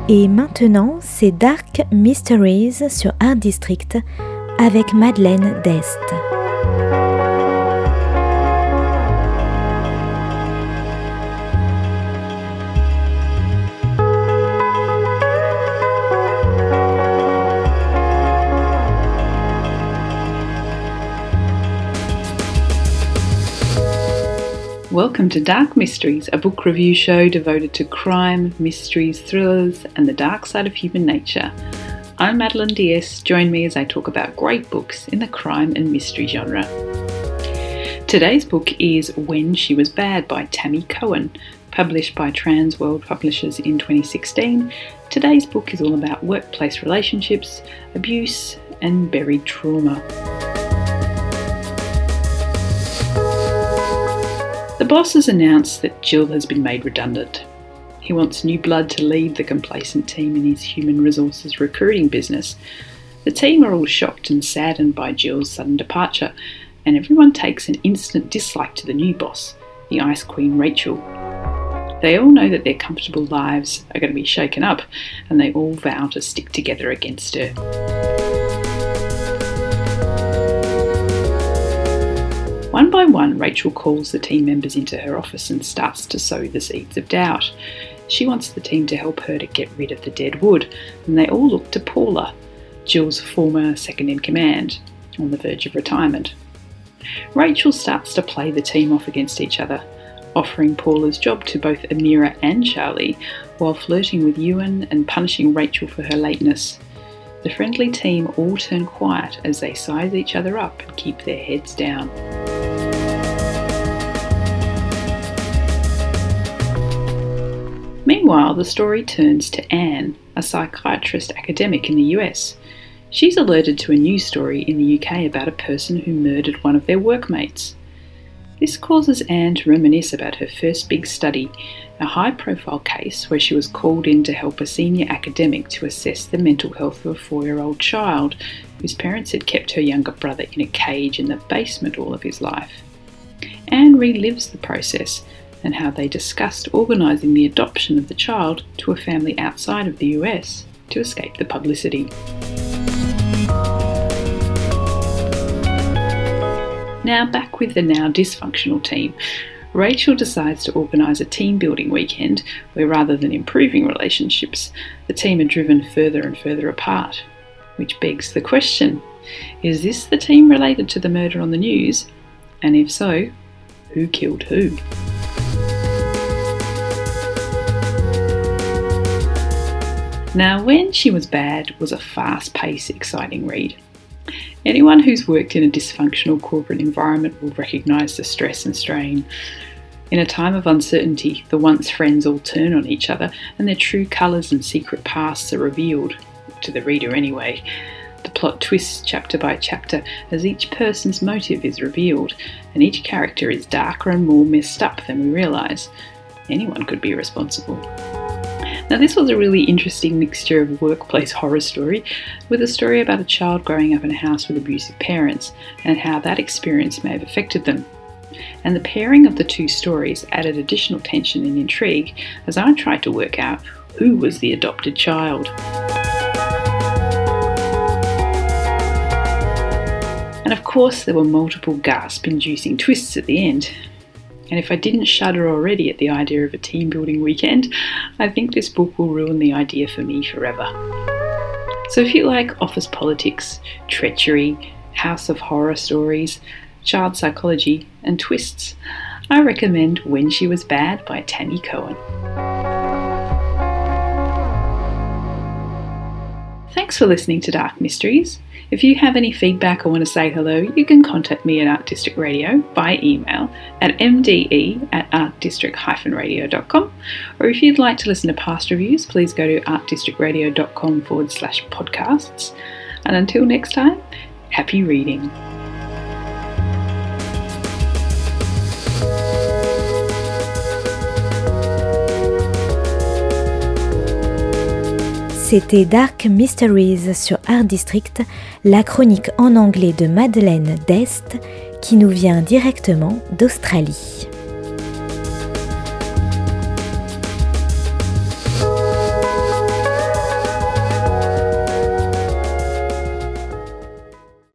Et maintenant, c'est Dark Mysteries sur Art District avec Madeleine Dest. Welcome to Dark Mysteries, a book review show devoted to crime, mysteries, thrillers, and the dark side of human nature. I'm Madeleine Dest. Join me as I talk about great books in the crime and mystery genre. Today's book is When She Was Bad by Tammy Cohen, published by Transworld Publishers in 2016. Today's book is all about workplace relationships, abuse, and buried trauma. The boss has announced that Jill has been made redundant. He wants new blood to lead the complacent team in his human resources recruiting business. The team are all shocked and saddened by Jill's sudden departure, and everyone takes an instant dislike to the new boss, the Ice Queen Rachel. They all know that their comfortable lives are going to be shaken up, and they all vow to stick together against her. One by one, Rachel calls the team members into her office and starts to sow the seeds of doubt. She wants the team to help her to get rid of the dead wood, and they all look to Paula, Jill's former second-in-command, on the verge of retirement. Rachel starts to play the team off against each other, offering Paula's job to both Amira and Charlie, while flirting with Ewan and punishing Rachel for her lateness. The friendly team all turn quiet as they size each other up and keep their heads down. Meanwhile, the story turns to Anne, a psychiatrist academic in the US. She's alerted to a news story in the UK about a person who murdered one of their workmates. This causes Anne to reminisce about her first big study, a high-profile case where she was called in to help a senior academic to assess the mental health of a 4-year-old child whose parents had kept her younger brother in a cage in the basement all of his life. Anne relives the process and how they discussed organising the adoption of the child to a family outside of the US to escape the publicity. Now back with the now dysfunctional team. Rachel decides to organise a team building weekend where, rather than improving relationships, the team are driven further and further apart. Which begs the question, is this the team related to the murder on the news? And if so, who killed who? Now, When She Was Bad was a fast-paced, exciting read. Anyone who's worked in a dysfunctional corporate environment will recognise the stress and strain. In a time of uncertainty, the once friends all turn on each other and their true colours and secret pasts are revealed, to the reader anyway. The plot twists chapter by chapter as each person's motive is revealed, and each character is darker and more messed up than we realise. Anyone could be responsible. Now, this was a really interesting mixture of workplace horror story with a story about a child growing up in a house with abusive parents and how that experience may have affected them. And the pairing of the two stories added additional tension and intrigue as I tried to work out who was the adopted child. And of course, there were multiple gasp-inducing twists at the end. And if I didn't shudder already at the idea of a team-building weekend, I think this book will ruin the idea for me forever. So if you like office politics, treachery, house of horror stories, child psychology, and twists, I recommend When She Was Bad by Tammy Cohen. Thanks for listening to Dark Mysteries. If you have any feedback or want to say hello, you can contact me at Art District Radio by email at mde@artdistrict-radio.com, or if you'd like to listen to past reviews, please go to artdistrictradio.com/podcasts. And until next time, happy reading. C'était Dark Mysteries sur Art District, la chronique en anglais de Madeleine Dest qui nous vient directement d'Australie.